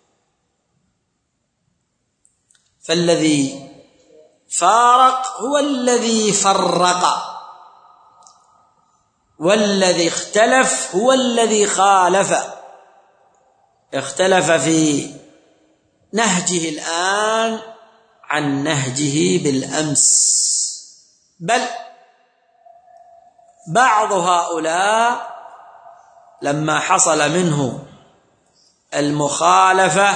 فالذي فارق هو الذي فرق، والذي اختلف هو الذي خالف. اختلف في نهجه الآن عن نهجه بالأمس، بل بعض هؤلاء لما حصل منه المخالفة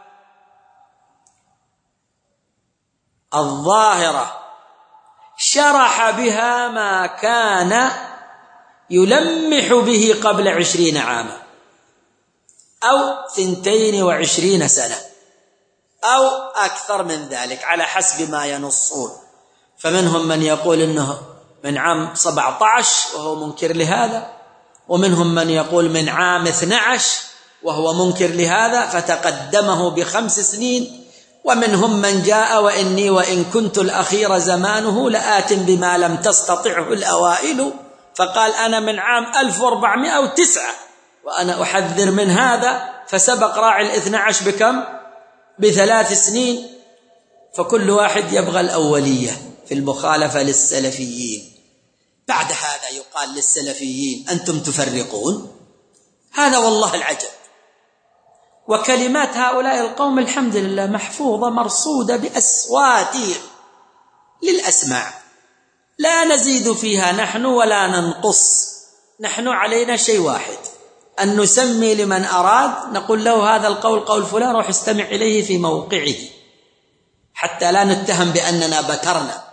الظاهرة شرح بها ما كان يلمح به قبل عشرين عاما أو ثنتين وعشرين سنة أو أكثر من ذلك على حسب ما ينصون. فمنهم من يقول إنه من عام سبعة عشر وهو منكر لهذا، ومنهم من يقول من عام اثني عشر وهو منكر لهذا فتقدمه بخمس سنين، ومنهم من جاء وإني وإن كنت الأخير زمانه لآت بما لم تستطعه الأوائل، فقال أنا من عام ألف وأربعمائة وتسعة وأنا أحذر من هذا، فسبق راعي الاثنى عشر بكم؟ بثلاث سنين. فكل واحد يبغى الأولية في المخالفة للسلفيين. بعد هذا يقال للسلفيين أنتم تفرقون؟ هذا والله العجب. وكلمات هؤلاء القوم الحمد لله محفوظة مرصودة بأصواتهم للأسماع، لا نزيد فيها نحن ولا ننقص. نحن علينا شيء واحد، أن نسمي لمن أراد نقول له هذا القول قول فلان، روح استمع إليه في موقعه حتى لا نتهم بأننا بترنا.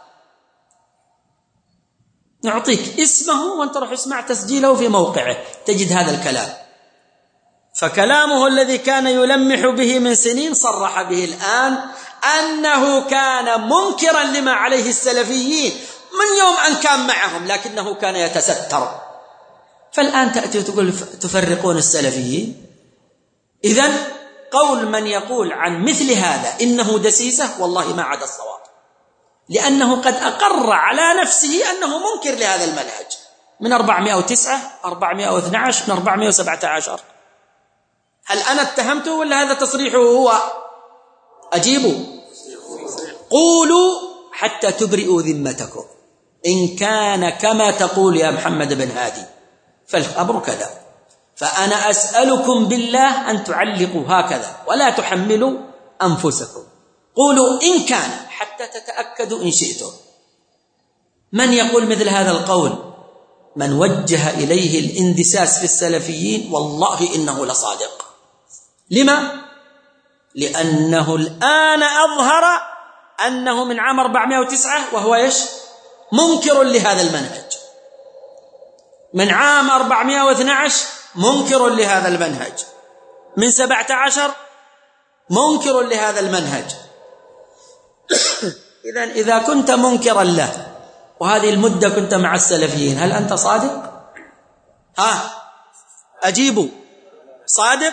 نعطيك اسمه وانت روح اسمع تسجيله في موقعه تجد هذا الكلام. فكلامه الذي كان يلمح به من سنين صرح به الآن أنه كان منكرا لما عليه السلفيين من يوم أن كان معهم، لكنه كان يتستر. فالآن تأتي وتقول تفرقون السلفيين. إذن قول من يقول عن مثل هذا إنه دسيسة والله ما عدا الصواب، لأنه قد أقر على نفسه أنه منكر لهذا المنهج من أربعمائة وتسعة أربعمائة واثني عشر من أربعمائة وسبعة عشر. هل أنا اتهمته ولا هذا تصريحه هو؟ أجيبوا، قولوا حتى تبرئوا ذمتكم إن كان كما تقول يا محمد بن هادي فالأمر كذا. فأنا أسألكم بالله أن تعلقوا هكذا ولا تحملوا أنفسكم. قولوا إن كان حتى تتأكدوا إن شئتم. من يقول مثل هذا القول؟ من وجه إليه الاندساس في السلفيين والله إنه لصادق. لما؟ لأنه الآن أظهر أنه من عام أربعمائة وتسعة وهو إيش؟ منكر لهذا المنهج. من عام أربعمائة واثني عشر منكر لهذا المنهج، من سبعة عشر منكر لهذا المنهج. إذن إذا كنت منكرا له وهذه المدة كنت مع السلفيين، هل أنت صادق؟ ها أجيبوا، صادق؟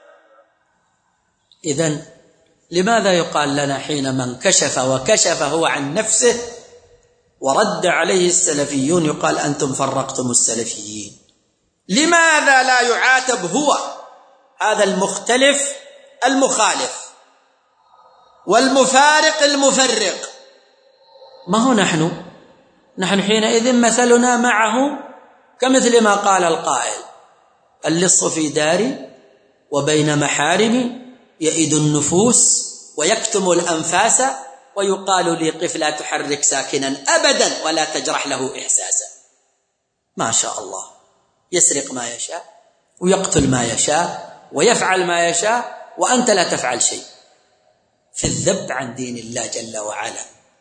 إذن لماذا يقال لنا حينما انكشف وكشف هو عن نفسه ورد عليه السلفيون يقال أنتم فرقتم السلفيين؟ لماذا لا يعاتب هو هذا المختلف المخالف والمفارق المفرق؟ ما هو نحن نحن حينئذ مثلنا معه كمثل ما قال القائل: اللص في داري وبين محارمي يئد النفوس ويكتم الأنفاس، ويقال لي قف لا تحرك ساكنا أبدا ولا تجرح له إحساسا. ما شاء الله، يسرق ما يشاء ويقتل ما يشاء ويفعل ما يشاء وأنت لا تفعل شيء في الذب عن دين الله جل وعلا.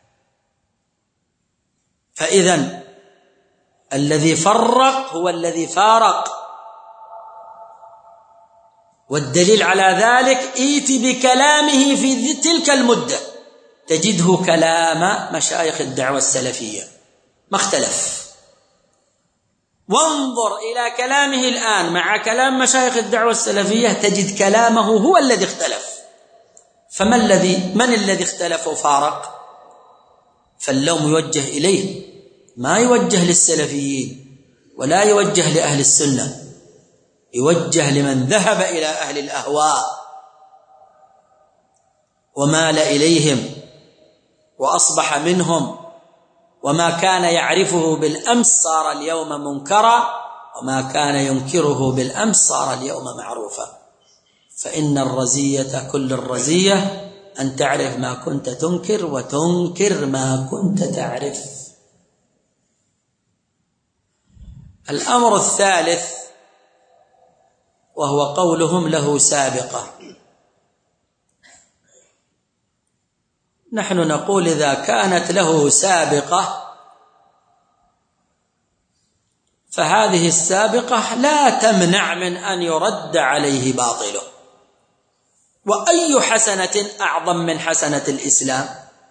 فإذن الذي فرق هو الذي فارق، والدليل على ذلك ائت بكلامه في تلك المدة تجده كلام مشايخ الدعوة السلفية ما اختلف، وانظر إلى كلامه الآن مع كلام مشايخ الدعوة السلفية تجد كلامه هو الذي اختلف. فما الذي من الذي اختلف وفارق؟ فاللوم يوجه إليه، ما يوجه للسلفيين ولا يوجه لأهل السنة، يوجه لمن ذهب إلى أهل الأهواء ومال إليهم وأصبح منهم، وما كان يعرفه بالأمس صار اليوم منكرا، وما كان ينكره بالأمس صار اليوم معروفا. فإن الرزية كل الرزية أن تعرف ما كنت تنكر وتنكر ما كنت تعرف. الأمر الثالث وهو قولهم له سابقة. نحن نقول إذا كانت له سابقة فهذه السابقة لا تمنع من أن يرد عليه باطله. وأي حسنة أعظم من حسنة الإسلام؟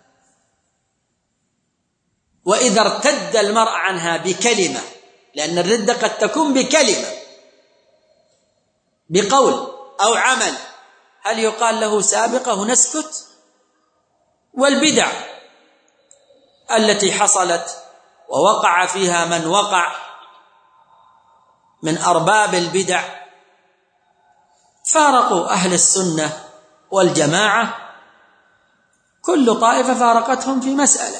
وإذا ارتد المرء عنها بكلمة، لأن الردة قد تكون بكلمة بقول أو عمل، هل يقال له سابقة ونسكت؟ والبدع التي حصلت ووقع فيها من وقع من أرباب البدع فارقوا أهل السنة والجماعة، كل طائفة فارقتهم في مسألة.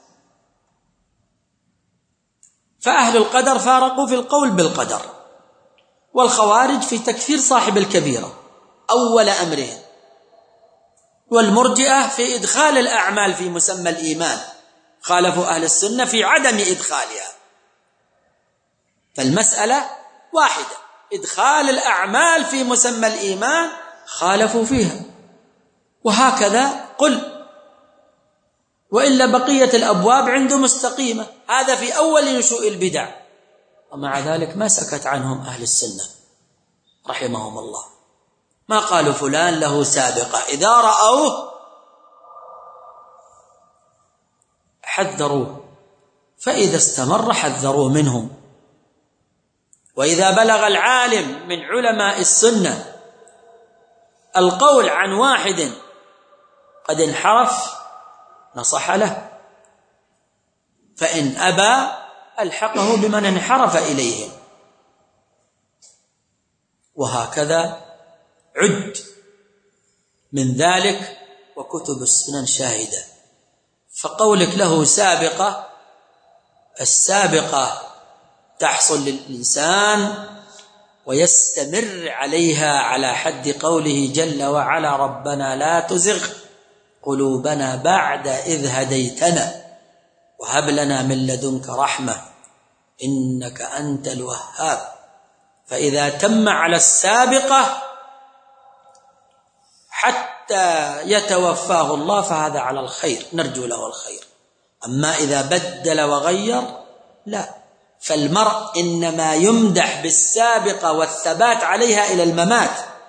فأهل القدر فارقوا في القول بالقدر، والخوارج في تكفير صاحب الكبيرة أول أمرهم، والمرجئة في إدخال الأعمال في مسمى الإيمان، خالفوا أهل السنة في عدم إدخالها. فالمسألة واحدة، إدخال الأعمال في مسمى الإيمان خالفوا فيها، وهكذا قل، وإلا بقية الأبواب عنده مستقيمة. هذا في أول نشوء البدع، ومع ذلك ما سكت عنهم أهل السنة رحمهم الله، ما قالوا فلان له سابقة، إذا رأوه حذروه، فإذا استمر حذروا منهم. وإذا بلغ العالم من علماء السنة القول عن واحد قد انحرف نصح له، فإن أبى ألحقه بمن انحرف إليهم، وهكذا عد من ذلك وكتب السنن شاهدة. فقولك له سابقة، السابقة تحصل للإنسان ويستمر عليها على حد قوله جل وعلا: ربنا لا تزغ قلوبنا بعد إذ هديتنا وهب لنا من لدنك رحمة إنك أنت الوهاب. فإذا تم على السابقة حتى يتوفاه الله فهذا على الخير، نرجو له الخير. أما إذا بدل وغير لا، فالمرء إنما يمدح بالسابقة والثبات عليها إلى الممات.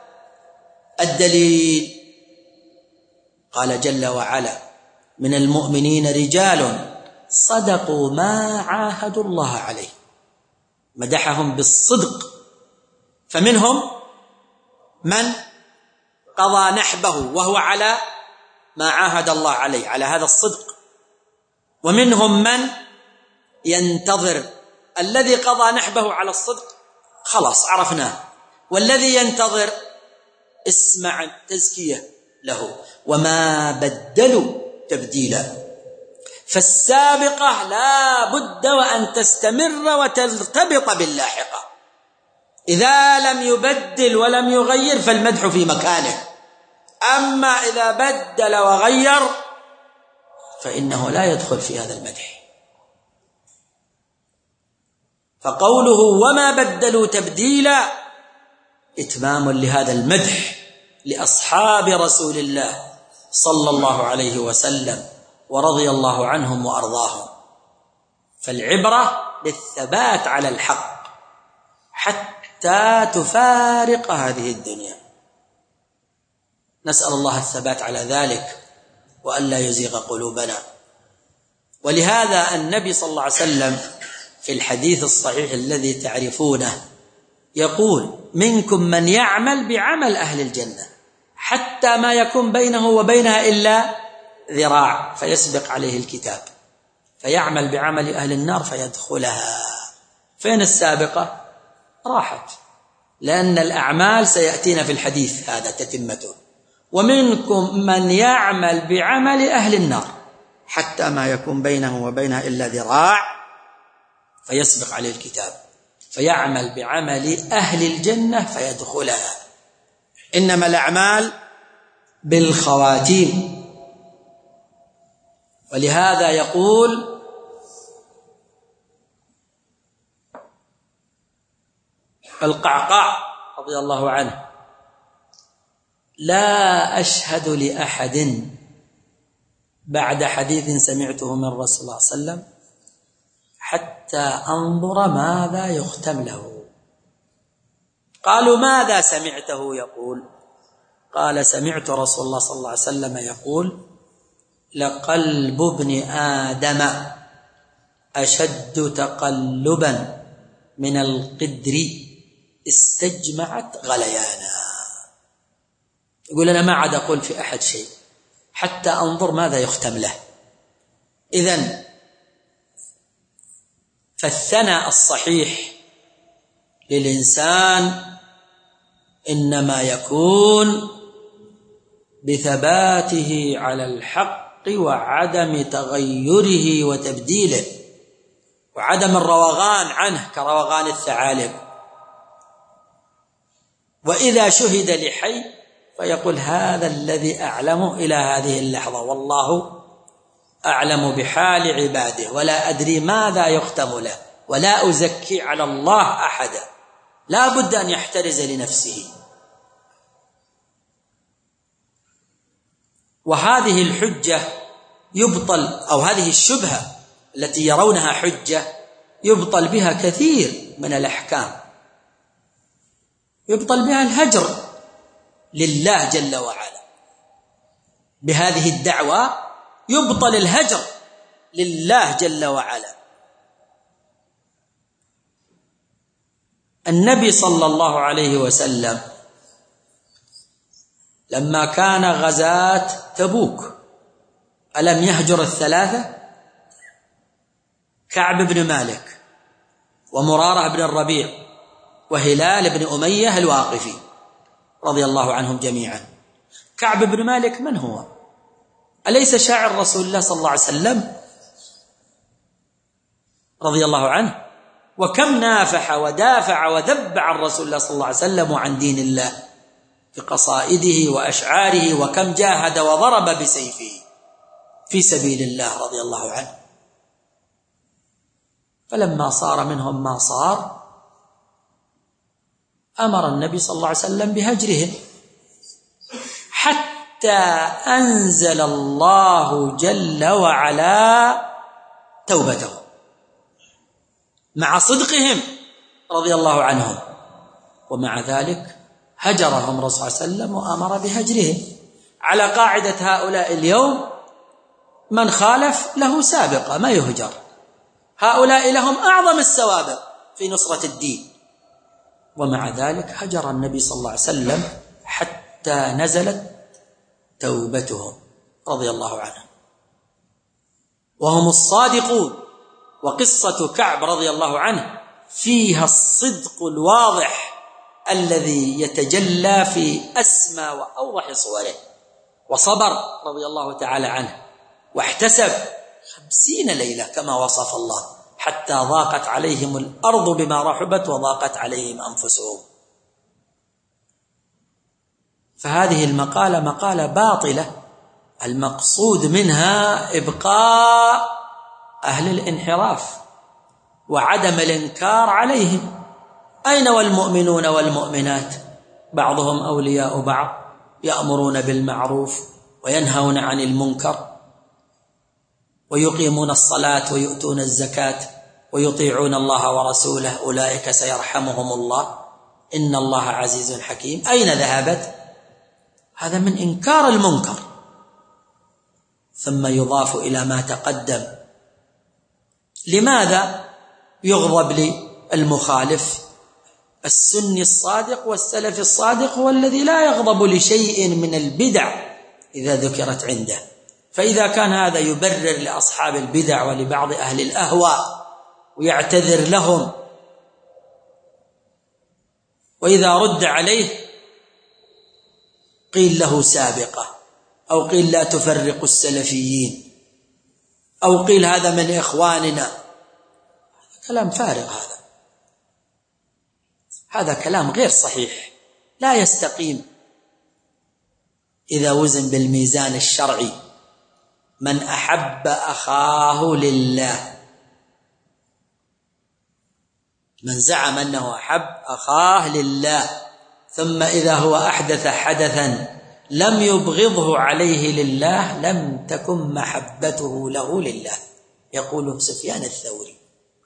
الدليل قال جل وعلا: من المؤمنين رجال صدقوا ما عاهدوا الله عليه. مدحهم بالصدق، فمنهم من قضى نحبه وهو على ما عاهد الله عليه، على هذا الصدق، ومنهم من ينتظر. الذي قضى نحبه على الصدق خلاص عرفناه، والذي ينتظر اسمع تزكية له: وما بدلوا تبديلا. فالسابقة لا بد وأن تستمر وترتبط باللاحقة. إذا لم يبدل ولم يغير فالمدح في مكانه، أما إذا بدل وغير فإنه لا يدخل في هذا المدح. فقوله وما بدلوا تبديلا إتمام لهذا المدح لأصحاب رسول الله صلى الله عليه وسلم ورضي الله عنهم وأرضاهم. فالعبرة بالثبات على الحق حتى تفارق هذه الدنيا. نسأل الله الثبات على ذلك وألا يزيغ قلوبنا. ولهذا النبي صلى الله عليه وسلم في الحديث الصحيح الذي تعرفونه يقول: منكم من يعمل بعمل أهل الجنة حتى ما يكون بينه وبينها إلا ذراع فيسبق عليه الكتاب، فيعمل بعمل أهل النار فيدخلها. فين السابقة؟ راحت، لأن الأعمال سيأتينا في الحديث هذا تتمته. ومنكم من يعمل بعمل أهل النار حتى ما يكون بينه وبينها إلا ذراع فيسبق عليه الكتاب، فيعمل بعمل أهل الجنة فيدخلها. إنما الأعمال بالخواتيم. ولهذا يقول القعقاع رضي الله عنه: لا أشهد لأحد بعد حديث سمعته من رسول الله صلى الله عليه وسلم حتى أنظر ماذا يختم له. قالوا: ماذا سمعته يقول؟ قال: سمعت رسول الله صلى الله عليه وسلم يقول: لقلب ابن آدم أشد تقلبا من القدر استجمعت غليانا. يقول: أنا ما عاد أقول في أحد شيء حتى أنظر ماذا يختم له. إذن فالثناء الصحيح للإنسان إنما يكون بثباته على الحق وعدم تغيره وتبديله وعدم الروغان عنه كروغان الثعالب. وإذا شهد لحي فيقول: هذا الذي أعلمه إلى هذه اللحظة، والله أعلم بحال عباده ولا أدري ماذا يختم له ولا أزكي على الله أحدا. لا بد أن يحترز لنفسه. وهذه الحجة يبطل، أو هذه الشبهة التي يرونها حجة يبطل بها كثير من الأحكام. يبطل بها الهجر لله جل وعلا. بهذه الدعوة يبطل الهجر لله جل وعلا. النبي صلى الله عليه وسلم لما كان غزاة تبوك ألم يهجر الثلاثة؟ كعب بن مالك ومرارة بن الربيع وهلال بن أمية الواقفي رضي الله عنهم جميعا. كعب بن مالك من هو؟ أليس شاعر رسول الله صلى الله عليه وسلم رضي الله عنه؟ وكم نافح ودافع وذب عن رسول الله صلى الله عليه وسلم وعن دين الله في قصائده وأشعاره، وكم جاهد وضرب بسيفه في سبيل الله رضي الله عنه. فلما صار منهم ما صار أمر النبي صلى الله عليه وسلم بهجرهم حتى أنزل الله جل وعلا توبته. مع صدقهم رضي الله عنهم، ومع ذلك هجرهم الرسول صلى الله عليه وسلم وأمر بهجرهم على قاعدة هؤلاء اليوم: من خالف له سابقة ما يهجر. هؤلاء لهم أعظم السوابق في نصرة الدين، ومع ذلك هجر النبي صلى الله عليه وسلم حتى نزلت توبتهم رضي الله عنهم، وهم الصادقون. وقصة كعب رضي الله عنه فيها الصدق الواضح الذي يتجلى في أسمى وأوضح صوره. وصبر رضي الله تعالى عنه واحتسب خمسين ليلة كما وصف الله، حتى ضاقت عليهم الأرض بما رحبت وضاقت عليهم أنفسهم. فهذه المقالة مقالة باطلة، المقصود منها إبقاء أهل الانحراف وعدم الإنكار عليهم. أين والمؤمنون والمؤمنات بعضهم أولياء بعض، يأمرون بالمعروف وينهون عن المنكر ويقيمون الصلاة ويؤتون الزكاة ويطيعون الله ورسوله، أولئك سيرحمهم الله إن الله عزيز حكيم. أين ذهبت؟ هذا من إنكار المنكر. ثم يضاف إلى ما تقدم: لماذا يغضب للمخالف؟ السني الصادق والسلف الصادق هو الذي لا يغضب لشيء من البدع إذا ذكرت عنده. فإذا كان هذا يبرر لأصحاب البدع ولبعض أهل الأهواء ويعتذر لهم، وإذا رد عليه قيل له سابقة، أو قيل لا تفرق السلفيين، أو قيل هذا من إخواننا، هذا كلام فارغ، هذا هذا كلام غير صحيح لا يستقيم إذا وزن بالميزان الشرعي. من أحب أخاه لله، من زعم أنه أحب أخاه لله ثم إذا هو أحدث حدثا لم يبغضه عليه لله لم تكن محبته له لله، يقوله سفيان الثوري.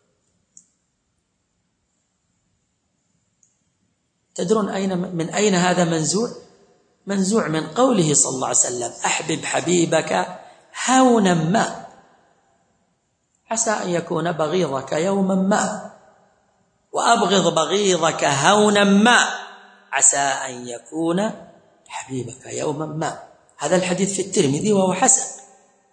تدرون أين من أين هذا منزوع؟ منزوع من قوله صلى الله عليه وسلم: أحبب حبيبك هونا ما، عسى أن يكون بغيضك يوما ما، وأبغض بغيضك هونا ما، عسى أن يكون حبيبك يوما ما. هذا الحديث في الترمذي وهو حسن.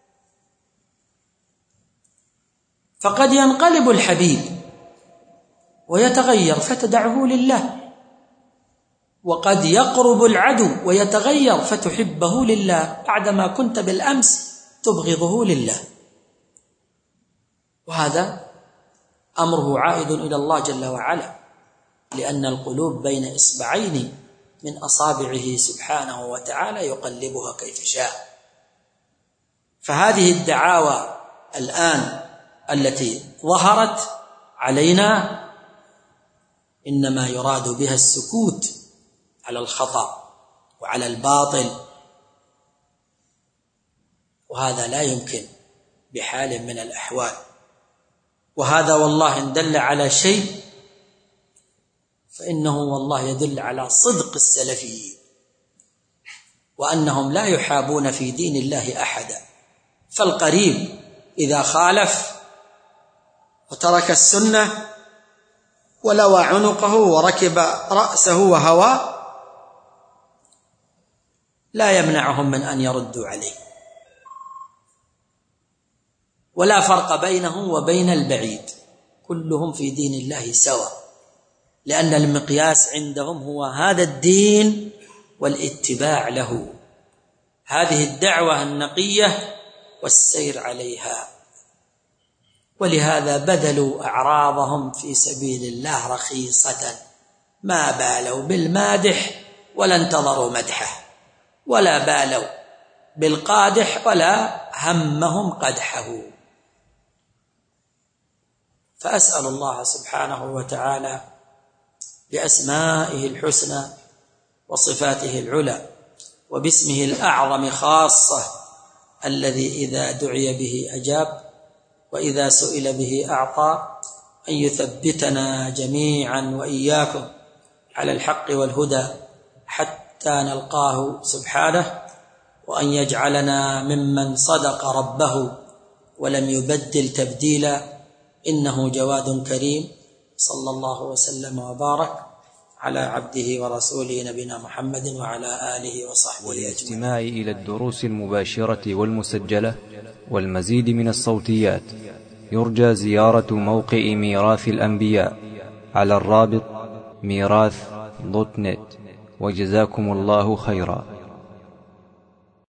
فقد ينقلب الحبيب ويتغير فتدعه لله، وقد يقرب العدو ويتغير فتحبه لله بعدما كنت بالأمس تبغضه لله. وهذا أمره عائد إلى الله جل وعلا، لأن القلوب بين إصبعين من أصابعه سبحانه وتعالى يقلبها كيف شاء. فهذه الدعاوى الآن التي ظهرت علينا إنما يراد بها السكوت على الخطأ وعلى الباطل، وهذا لا يمكن بحال من الأحوال. وهذا والله إن دل على شيء فإنه والله يدل على صدق السلفيين، وأنهم لا يحابون في دين الله أحدا. فالقريب إذا خالف وترك السنة ولوى عنقه وركب رأسه وهوى لا يمنعهم من أن يردوا عليه، ولا فرق بينهم وبين البعيد، كلهم في دين الله سواء، لأن المقياس عندهم هو هذا الدين والاتباع له، هذه الدعوة النقية والسير عليها. ولهذا بذلوا أعراضهم في سبيل الله رخيصة، ما بالوا بالمادح ولا انتظروا مدحه، ولا بالوا بالقادح ولا همهم قدحه. فأسأل الله سبحانه وتعالى بأسمائه الحسنى وصفاته العلى وباسمه الأعظم خاصة الذي إذا دعي به أجاب وإذا سئل به أعطى، أن يثبتنا جميعا وإياكم على الحق والهدى حتى نلقاه سبحانه، وأن يجعلنا ممن صدق ربه ولم يبدل تبديلا، إنه جواد كريم. صلى الله وسلم وبارك على عبده ورسوله نبينا محمد وعلى آله وصحبه أجمعين. والاستماع إلى الدروس المباشرة والمسجلة والمزيد من الصوتيات يرجى زيارة موقع ميراث الأنبياء على الرابط ميراث دوت نت. وجزاكم الله خيرا.